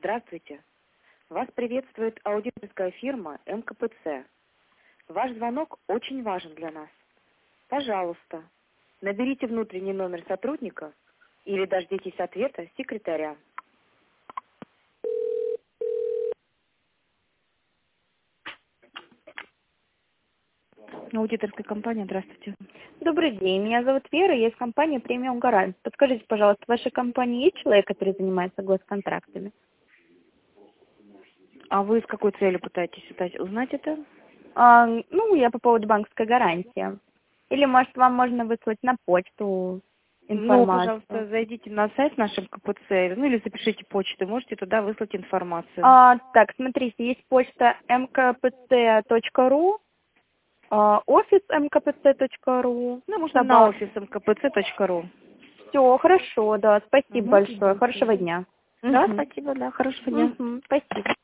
Здравствуйте. Вас приветствует аудиторская фирма МКПЦ. Ваш звонок очень важен для нас. Пожалуйста, наберите внутренний номер сотрудника или дождитесь ответа секретаря. Аудиторская компания, здравствуйте. Добрый день, меня зовут Вера, я из компании «Премиум Гарант». Подскажите, пожалуйста, в вашей компании есть человек, который занимается госконтрактами? А вы с какой целью пытаетесь узнать это? Я по поводу банковской гарантии. Или, может, вам можно выслать на почту информацию? Пожалуйста, зайдите на сайт наш МКПЦ, или запишите почту, можете туда выслать информацию. Так, смотрите, есть почта mkpc.ru, офис mkpc.ru. Можно на офис mkpc.ru. Все, хорошо, да, спасибо большое, хорошего дня. Да, спасибо, да, хорошего дня. Спасибо.